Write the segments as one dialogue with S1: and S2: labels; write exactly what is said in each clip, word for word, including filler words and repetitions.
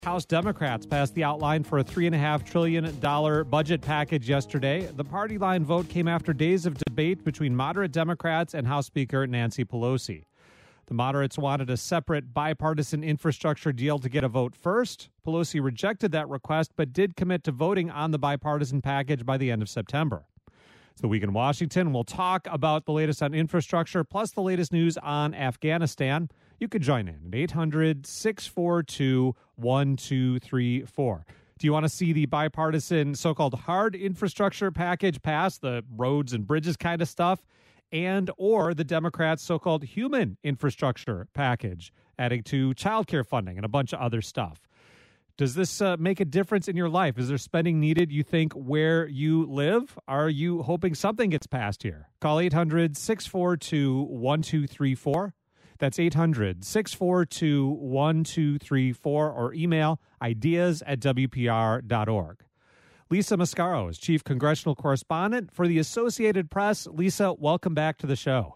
S1: House Democrats passed the outline for a three point five trillion dollars budget package yesterday. The party line vote came after days of debate between moderate Democrats and House Speaker Nancy Pelosi. The moderates wanted a separate bipartisan infrastructure deal to get a vote first. Pelosi rejected that request, but did commit to voting on the bipartisan package by the end of September. It's the Week in Washington. We'll talk about the latest on infrastructure, plus the latest news on Afghanistan. You could join in at eight hundred, six four two, one two three four. Do you want to see the bipartisan so-called hard infrastructure package pass, the roads and bridges kind of stuff, and or the Democrats' so-called human infrastructure package, adding to childcare funding and a bunch of other stuff? Does this uh, make a difference in your life? Is there spending needed, you think, where you live? Are you hoping something gets passed here? Call eight hundred, six four two, one two three four. That's eight hundred, six four two, one two three four, or email ideas at w p r dot org. Lisa Mascaro is Chief Congressional Correspondent for the Associated Press. Lisa, welcome back to the show.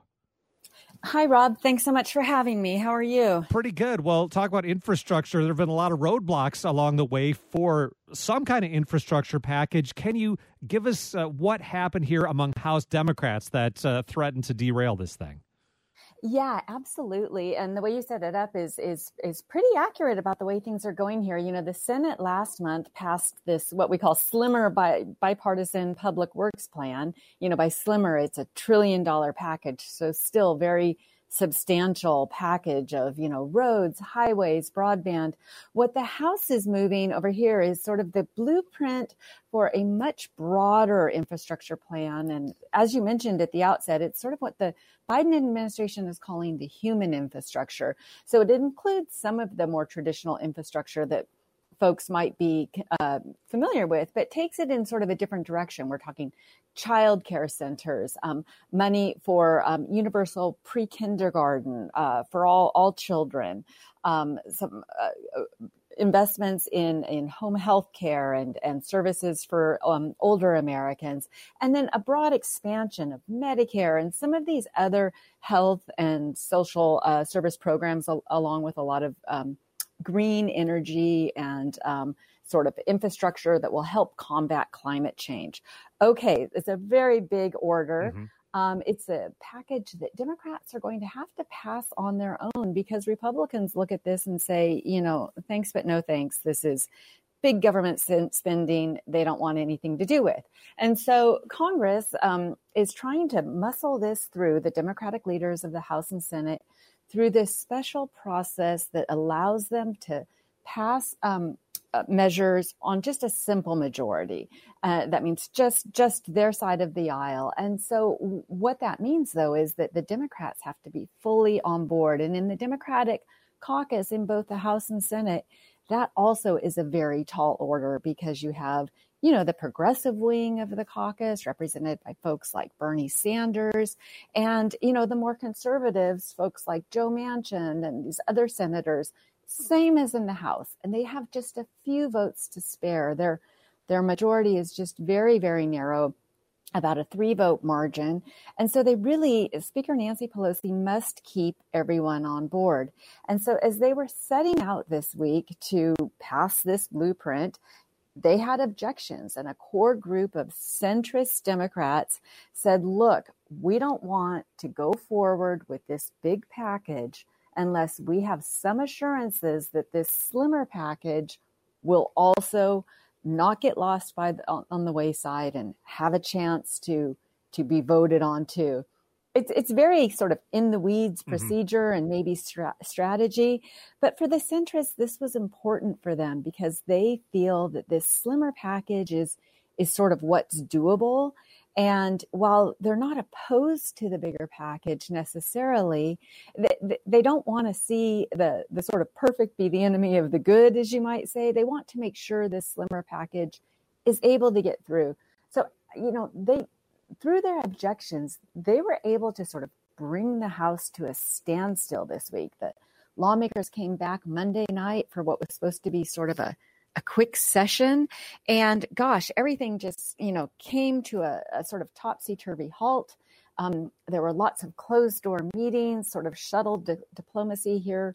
S2: Hi, Rob. Thanks so much for having me. How are you?
S1: Pretty good. Well, talk about infrastructure. There have been a lot of roadblocks along the way for some kind of infrastructure package. Can you give us uh, what happened here among House Democrats that uh, threatened to derail this thing?
S2: Yeah, absolutely. And the way you set it up is is is pretty accurate about the way things are going here. You know, the Senate last month passed this, what we call slimmer bi- bipartisan public works plan. You know, by slimmer, it's a trillion dollar package. So still very substantial package of, you know, roads, highways, broadband. What the House is moving over here is sort of the blueprint for a much broader infrastructure plan. And as you mentioned at the outset, it's sort of what the Biden administration is calling the human infrastructure. So it includes some of the more traditional infrastructure that folks might be uh, familiar with, but takes it in sort of a different direction. We're talking child care centers, um, money for um, universal pre-kindergarten uh, for all, all children, um, some uh, investments in, in home health care and, and services for um, older Americans, and then a broad expansion of Medicare and some of these other health and social uh, service programs, al- along with a lot of um, green energy and um, sort of infrastructure that will help combat climate change. Okay, it's a very big order. Mm-hmm. Um, it's a package that Democrats are going to have to pass on their own because Republicans look at this and say, you know, thanks, but no thanks. This is big government spending they don't want anything to do with. And so Congress um, is trying to muscle this through, the Democratic leaders of the House and Senate, through this special process that allows them to pass um, uh, measures on just a simple majority. Uh, that means just just their side of the aisle. And so w- what that means, though, is that the Democrats have to be fully on board. And in the Democratic caucus in both the House and Senate, that also is a very tall order because you have, you know, the progressive wing of the caucus represented by folks like Bernie Sanders and, you know, the more conservatives, folks like Joe Manchin and these other senators, same as in the House. And they have just a few votes to spare. Their, their majority is just very, very narrow, about a three vote margin. And so they really, Speaker Nancy Pelosi must keep everyone on board. And so as they were setting out this week to pass this blueprint, they had objections, and a core group of centrist Democrats said, look, we don't want to go forward with this big package unless we have some assurances that this slimmer package will also not get lost by the, on the wayside and have a chance to to be voted on too. It's it's very sort of in the weeds procedure mm-hmm. and maybe stra- strategy. But for the centrists, this was important for them because they feel that this slimmer package is is sort of what's doable. And while they're not opposed to the bigger package necessarily, they, they don't want to see the, the sort of perfect be the enemy of the good, as you might say. They want to make sure this slimmer package is able to get through. So, you know, they through their objections, they were able to sort of bring the House to a standstill this week. The lawmakers came back Monday night for what was supposed to be sort of a a quick session. And gosh, everything just, you know, came to a, a sort of topsy-turvy halt. Um, there were lots of closed door meetings, sort of shuttle di- diplomacy here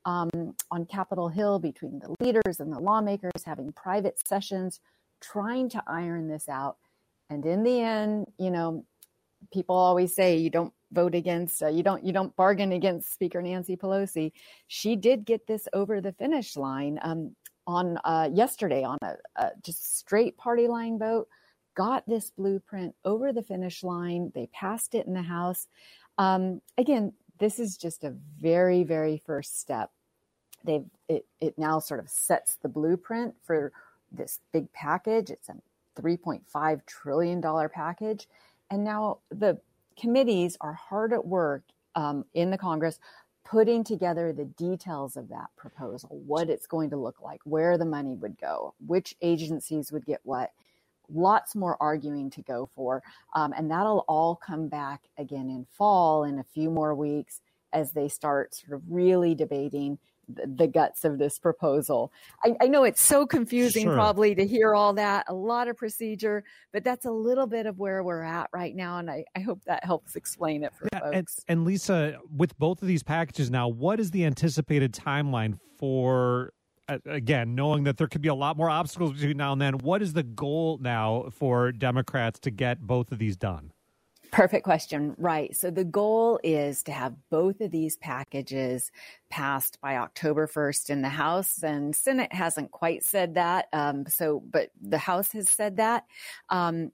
S2: um, on Capitol Hill between the leaders and the lawmakers, having private sessions, trying to iron this out. And in the end, you know, people always say you don't vote against, uh, you don't you don't bargain against Speaker Nancy Pelosi. She did get this over the finish line um, on uh, yesterday on a, a just straight party line vote. Got this blueprint over the finish line. They passed it in the House. Um, again, this is just a very, very first step. They've it, it now sort of sets the blueprint for this big package. It's a three point five trillion dollars package. And now the committees are hard at work um, in the Congress putting together the details of that proposal, what it's going to look like, where the money would go, which agencies would get what. Lots more arguing to go for. Um, and that'll all come back again in fall in a few more weeks as they start sort of really debating the, the guts of this proposal. I, I know it's so confusing
S1: Sure.
S2: probably to hear all that, a lot of procedure, but that's a little bit of where we're at right now. And I, I hope that helps explain it for
S1: Yeah,
S2: folks.
S1: and, and Lisa, with both of these packages now, what is the anticipated timeline for, uh, again, knowing that there could be a lot more obstacles between now and then, what is the goal now for Democrats to get both of these done?
S2: Perfect question. Right. So the goal is to have both of these packages passed by October first in the House, and Senate hasn't quite said that. Um, so, but the House has said that um,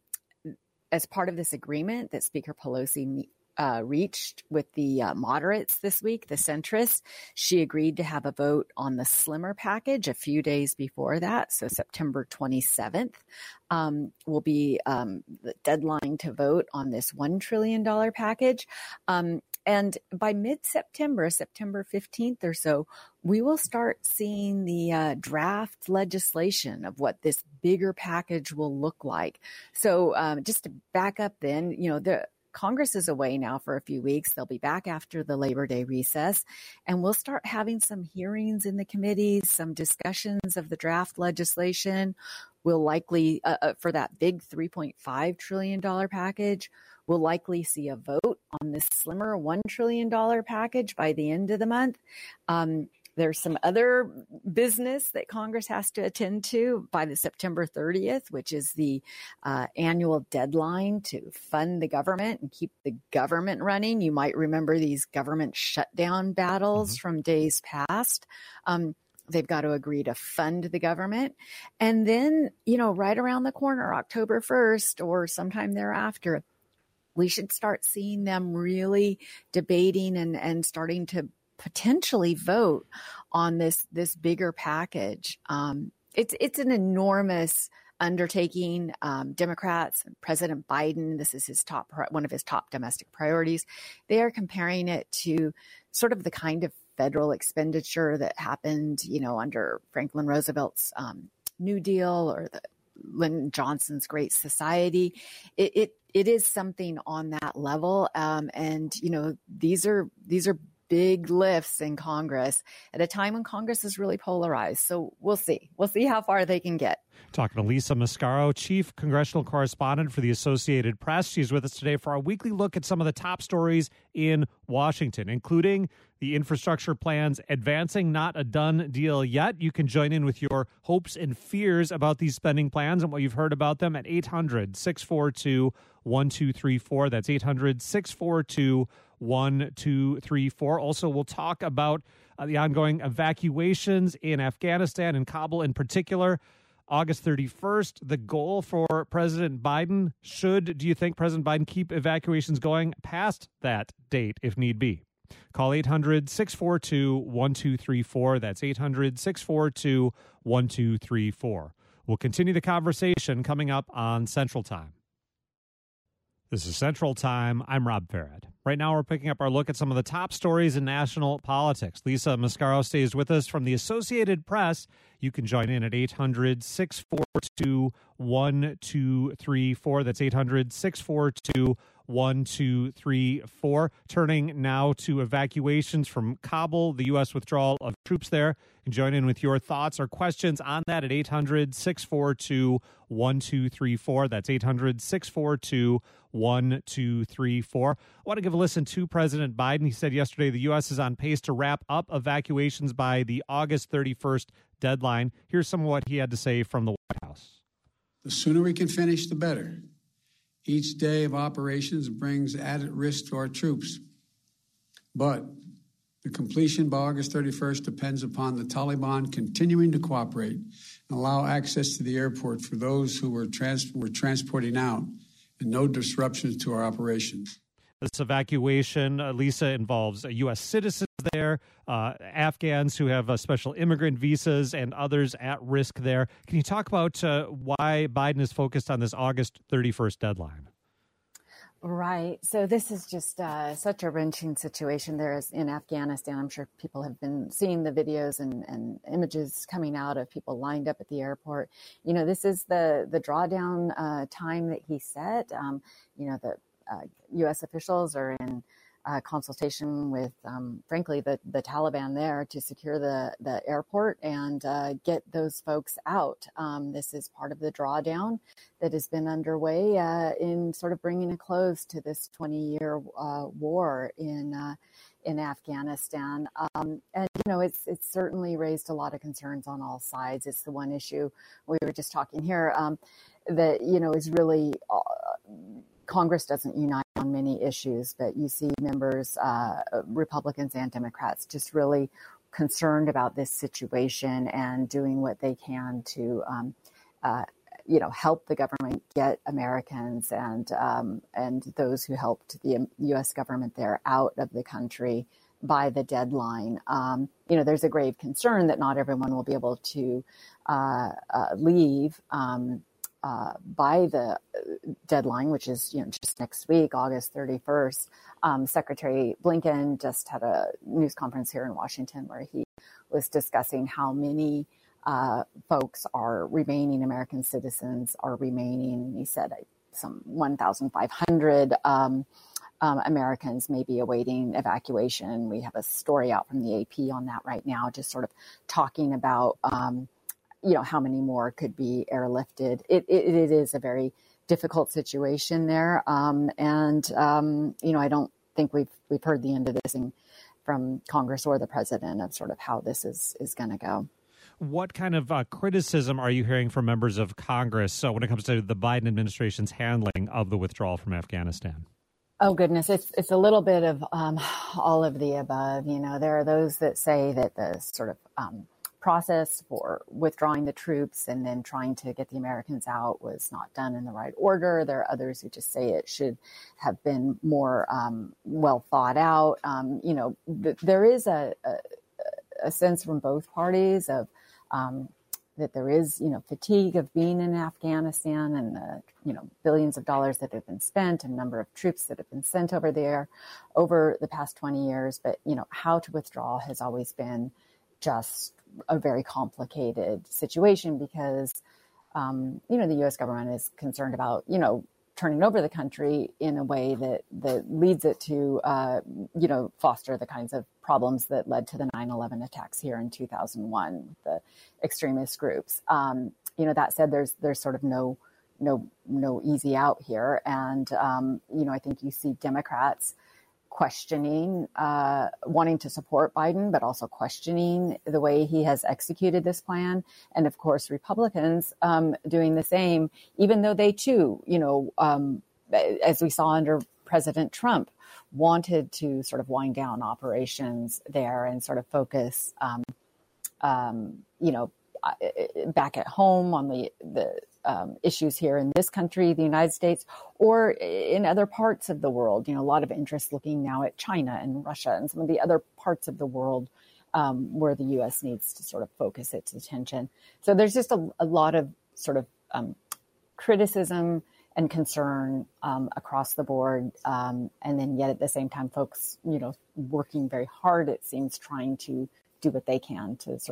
S2: as part of this agreement that Speaker Pelosi uh, reached with the uh, moderates this week, the centrists. She agreed to have a vote on the slimmer package a few days before that. So September twenty-seventh um, will be um, the deadline to vote on this one trillion dollars package. Um, and by mid-September, September fifteenth or so, we will start seeing the uh, draft legislation of what this bigger package will look like. So um, just to back up then, you know, the Congress is away now for a few weeks. They'll be back after the Labor Day recess, and we'll start having some hearings in the committees, some discussions of the draft legislation. We'll likely, uh, uh, for that big three point five trillion dollars package, we'll likely see a vote on this slimmer one trillion dollars package by the end of the month. Um, There's some other business that Congress has to attend to by the September thirtieth, which is the uh, annual deadline to fund the government and keep the government running. You might remember these government shutdown battles mm-hmm. from days past. Um, they've got to agree to fund the government. And then, you know, right around the corner, October first or sometime thereafter, we should start seeing them really debating and, and starting to potentially vote on this this bigger package. Um, it's it's an enormous undertaking. Um, Democrats, President Biden, this is his top one of his top domestic priorities. They are comparing it to sort of the kind of federal expenditure that happened, you know, under Franklin Roosevelt's um, New Deal or the Lyndon Johnson's Great Society. It it it is something on that level, um, and you know these are these are. big lifts in Congress at a time when Congress is really polarized. So we'll see. We'll see how far they can get.
S1: Talking to Lisa Mascaro, Chief Congressional Correspondent for the Associated Press. She's with us today for our weekly look at some of the top stories in Washington, including the infrastructure plans advancing, not a done deal yet. You can join in with your hopes and fears about these spending plans and what you've heard about them at eight hundred, six four two, one two three four. That's eight hundred, six four two, one two three four. Also, we'll talk about uh, the ongoing evacuations in Afghanistan and Kabul in particular. August thirty-first, the goal for President Biden. Should, do you think President Biden keep evacuations going past that date if need be? Call eight hundred, six four two, one two three four. That's eight hundred, six four two, one two three four. We'll continue the conversation coming up on Central Time. This is Central Time. I'm Rob Farad. Right now, we're picking up our look at some of the top stories in national politics. Lisa Mascaro stays with us from the Associated Press. You can join in at eight hundred, six four two, one two three four. That's eight hundred, six four two, one two three four. Turning now to evacuations from Kabul, the U S withdrawal of troops there. You can join in with your thoughts or questions on that at eight hundred, six four two, one two three four. That's eight hundred, six four two, one two three four. I want to give a listen to President Biden. He said yesterday the U S is on pace to wrap up evacuations by the August thirty-first deadline. Here's some of what he had to say from the White House.
S3: The sooner we can finish, the better. Each day of operations brings added risk to our troops. But the completion by August thirty-first depends upon the Taliban continuing to cooperate and allow access to the airport for those who were, trans- were transporting out and no disruptions to our operations.
S1: This evacuation, uh, Lisa, involves U S citizens there, uh, Afghans who have uh, special immigrant visas, and others at risk there. Can you talk about uh, why Biden is focused on this August thirty-first deadline?
S2: Right. So this is just uh, such a wrenching situation there is in Afghanistan. I'm sure people have been seeing the videos and, and images coming out of people lined up at the airport. You know, this is the, the drawdown uh, time that he set. Um, you know, the uh, U S officials are in uh, consultation with, um, frankly, the, the Taliban there to secure the, the airport and uh, get those folks out. Um, this is part of the drawdown that has been underway uh, in sort of bringing a close to this twenty-year uh, war in uh, in Afghanistan. Um, and, you know, it's it's certainly raised a lot of concerns on all sides. It's the one issue we were just talking here um, that, you know, is really uh, Congress doesn't unite on many issues, but you see members, uh, Republicans and Democrats, just really concerned about this situation and doing what they can to, um, uh, you know, help the government get Americans and um, and those who helped the U S government there out of the country by the deadline. Um, you know, there's a grave concern that not everyone will be able to uh, uh, leave um, uh, by the deadline, which is, you know, just next week, August thirty-first. Um, Secretary Blinken just had a news conference here in Washington where he was discussing how many uh, folks are remaining, American citizens are remaining. He said some one thousand five hundred um, um, Americans may be awaiting evacuation. We have a story out from the A P on that right now, just sort of talking about, um, you know, how many more could be airlifted. It, it, it is a very difficult situation there. Um, and, um, you know, I don't think we've we've heard the end of this from Congress or the president of sort of how this is, is going to go.
S1: What kind of uh, criticism are you hearing from members of Congress uh, when it comes to the Biden administration's handling of the withdrawal from Afghanistan?
S2: Oh, goodness. It's it's a little bit of um, all of the above. You know, there are those that say that the sort of um, process for withdrawing the troops and then trying to get the Americans out was not done in the right order. There are others who just say it should have been more um, well thought out. Um, you know, th- there is a, a, a sense from both parties of um, that there is, you know, fatigue of being in Afghanistan and the, you know, billions of dollars that have been spent and number of troops that have been sent over there over the past twenty years. But, you know, how to withdraw has always been just a very complicated situation because, um, you know, the U S government is concerned about, you know, turning over the country in a way that, that leads it to, uh, you know, foster the kinds of problems that led to the nine eleven attacks here in two thousand one, the extremist groups. Um, you know, that said, there's there's sort of no no no easy out here. And, um, you know, I think you see Democrats questioning, uh, wanting to support Biden, but also questioning the way he has executed this plan. And of course, Republicans um, doing the same, even though they too, you know, um, as we saw under President Trump, wanted to sort of wind down operations there and sort of focus, um, um, you know, back at home on the, the um, issues here in this country, the United States, or in other parts of the world. You know, a lot of interest looking now at China and Russia and some of the other parts of the world um, where the U S needs to sort of focus its attention. So there's just a, a lot of sort of um, criticism and concern um, across the board. Um, and then yet at the same time, folks, you know, working very hard, it seems, trying to do what they can to sort of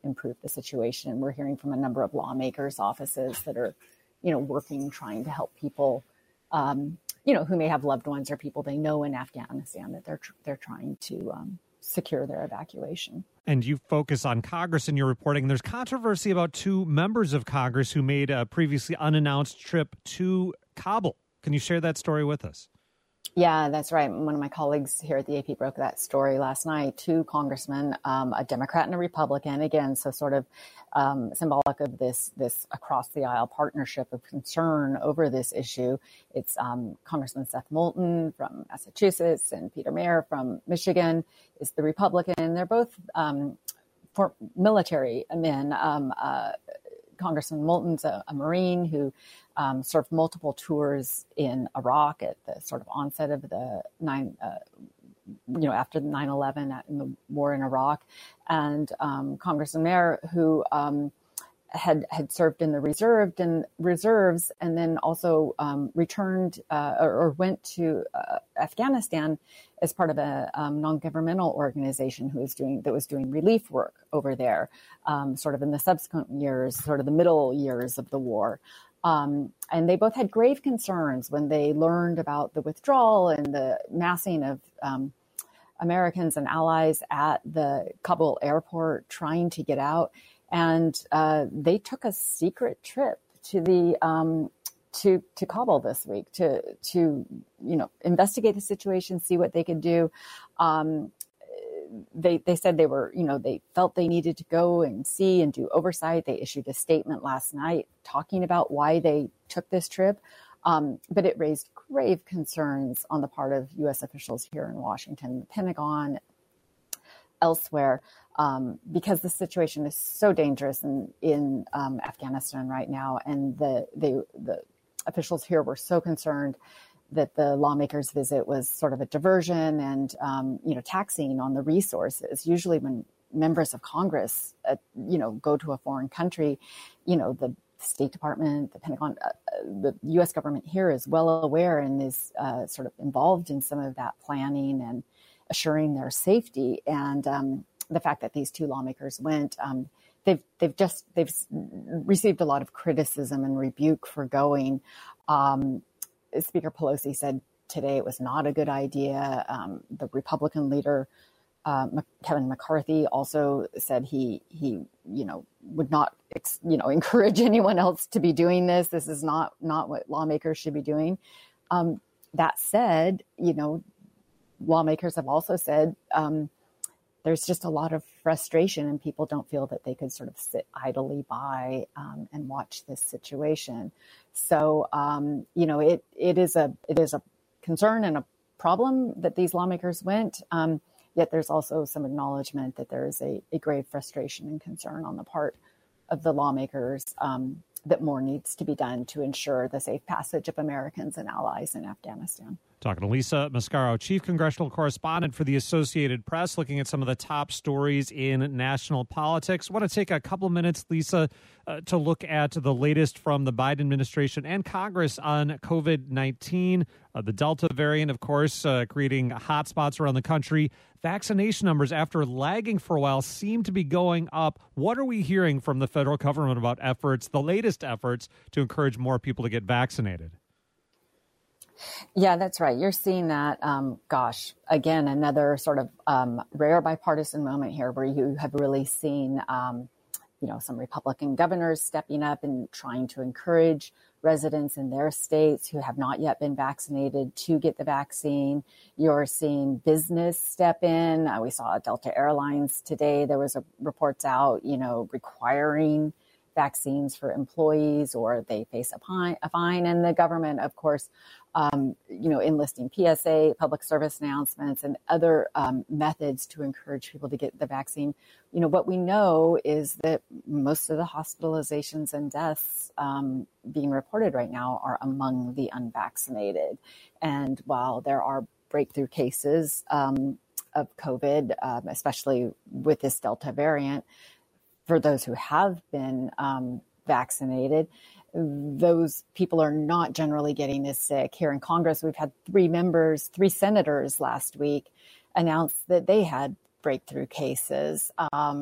S2: improve the situation. And we're hearing from a number of lawmakers' offices that are, you know, working, trying to help people, um, you know, who may have loved ones or people they know in Afghanistan that they're they're trying to um, secure their evacuation.
S1: And you focus on Congress in your reporting. There's controversy about two members of Congress who made a previously unannounced trip to Kabul. Can you share that story with us?
S2: Yeah, that's right. One of my colleagues here at the A P broke that story last night. Two congressmen, um, a Democrat and a Republican, again, so sort of um, symbolic of this this across the aisle partnership of concern over this issue. It's um, Congressman Seth Moulton from Massachusetts and Peter Mayer from Michigan is the Republican. They're both um, for military men. Um, uh, Congressman Moulton's a, a Marine who um, served multiple tours in Iraq at the sort of onset of the nine, uh, you know, after the nine eleven in the war in Iraq, and um, Congressman Mayer, who um, had had served in the reserved and reserves, and then also um, returned uh, or, or went to uh, Afghanistan as part of a um, non-governmental organization who was doing that was doing relief work over there, um, sort of in the subsequent years, sort of the middle years of the war. Um, and they both had grave concerns when they learned about the withdrawal and the massing of um, Americans and allies at the Kabul airport trying to get out. And uh, they took a secret trip to the um, to to Kabul this week to to you know investigate the situation, see what they could do. Um, they they said they were you know they felt they needed to go and see and do oversight. They issued a statement last night talking about why they took this trip, um, but it raised grave concerns on the part of U S officials here in Washington, the Pentagon, elsewhere. Um, because the situation is so dangerous in, in um, Afghanistan right now. And the, they, the officials here were so concerned that the lawmakers' visit was sort of a diversion and, um, you know, taxing on the resources. Usually when members of Congress, uh, you know, go to a foreign country, you know, the State Department, the Pentagon, uh, the U S government here is well aware and is uh, sort of involved in some of that planning and assuring their safety. And, um, the fact that these two lawmakers went, um, they've they've just they've received a lot of criticism and rebuke for going. Um, Speaker Pelosi said today it was not a good idea. Um, the Republican leader uh, Kevin McCarthy also said he he you know would not ex, you know encourage anyone else to be doing this. This is not not what lawmakers should be doing. Um, that said, you know, lawmakers have also said. Um, There's just a lot of frustration and people don't feel that they could sort of sit idly by um, and watch this situation. So, um, you know, it it is a it is a concern and a problem that these lawmakers went. Um, yet there's also some acknowledgement that there is a, a grave frustration and concern on the part of the lawmakers um, that more needs to be done to ensure the safe passage of Americans and allies in Afghanistan.
S1: Talking to Lisa Mascaro, Chief Congressional Correspondent for the Associated Press, looking at some of the top stories in national politics. I want to take a couple of minutes, Lisa, uh, to look at the latest from the Biden administration and Congress on COVID nineteen. Uh, the Delta variant, of course, uh, creating hotspots around the country. Vaccination numbers, after lagging for a while, seem to be going up. What are we hearing from the federal government about efforts, the latest efforts, to encourage more people to get vaccinated?
S2: Yeah, that's right. You're seeing that, um, gosh, again, another sort of um, rare bipartisan moment here where you have really seen, um, you know, some Republican governors stepping up and trying to encourage residents in their states who have not yet been vaccinated to get the vaccine. You're seeing business step in. Uh, we saw Delta Airlines today. There was a reports out, you know, requiring vaccines for employees or they face a, pine, a fine. And the government, of course, um, you know, enlisting P S A, public service announcements, and other um, methods to encourage people to get the vaccine. You know, what we know is that most of the hospitalizations and deaths um, being reported right now are among the unvaccinated. And while there are breakthrough cases um, of COVID, um, especially with this Delta variant, for those who have been um, vaccinated, those people are not generally getting as sick. Here in Congress, we've had three members, three senators last week announce that they had breakthrough cases um,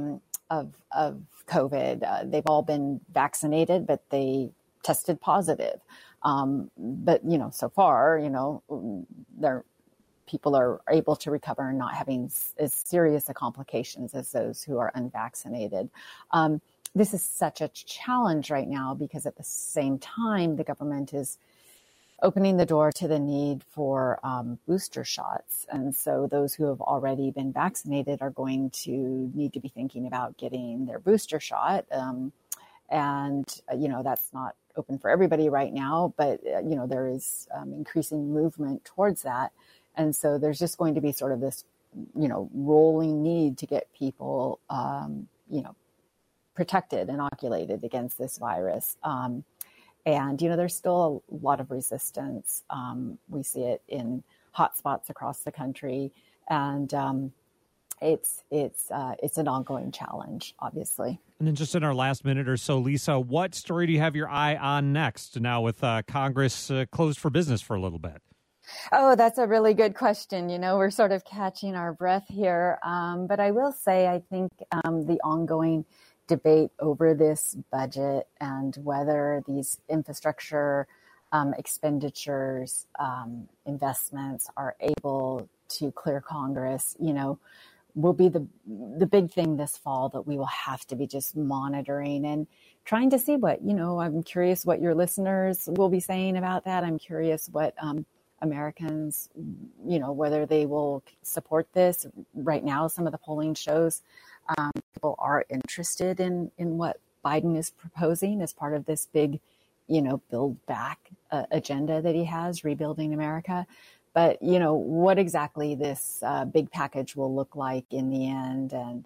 S2: of, of COVID. Uh, they've all been vaccinated, but they tested positive. Um, but, you know, so far, you know, they're, people are able to recover and not having as serious a complications as those who are unvaccinated. Um, this is such a challenge right now because at the same time, the government is opening the door to the need for um, booster shots. And so those who have already been vaccinated are going to need to be thinking about getting their booster shot. Um, and, uh, you know, that's not open for everybody right now, but, uh, you know, there is um, increasing movement towards that. And so there's just going to be sort of this, you know, rolling need to get people, um, you know, protected, inoculated against this virus. Um, And, you know, there's still a lot of resistance. Um, we see it in hotspots across the country. And um, it's it's uh, it's an ongoing challenge, obviously.
S1: And then just in our last minute or so, Lisa, what story do you have your eye on next now with uh, Congress uh, closed for business for a little bit?
S2: Oh, that's a really good question. You know, we're sort of catching our breath here. Um, but I will say, I think um, the ongoing debate over this budget and whether these infrastructure um, expenditures, um, investments are able to clear Congress, you know, will be the the big thing this fall that we will have to be just monitoring and trying to see what, you know, I'm curious what your listeners will be saying about that. I'm curious what um, Americans, you know, whether they will support this. Right now, some of the polling shows Um, people are interested in, in what Biden is proposing as part of this big, you know, build back uh, agenda that he has, rebuilding America. But, you know, what exactly this uh, big package will look like in the end, and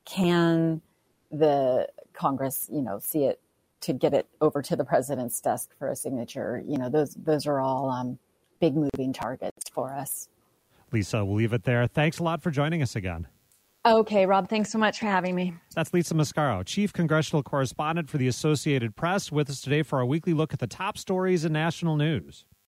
S2: can the Congress, you know, see it to get it over to the president's desk for a signature? You know, those those are all um, big moving targets for us.
S1: Lisa, we'll leave it there. Thanks a lot for joining us again.
S2: Okay, Rob, thanks so much for having me.
S1: That's Lisa Mascaro, Chief Congressional Correspondent for the Associated Press, with us today for our weekly look at the top stories in national news.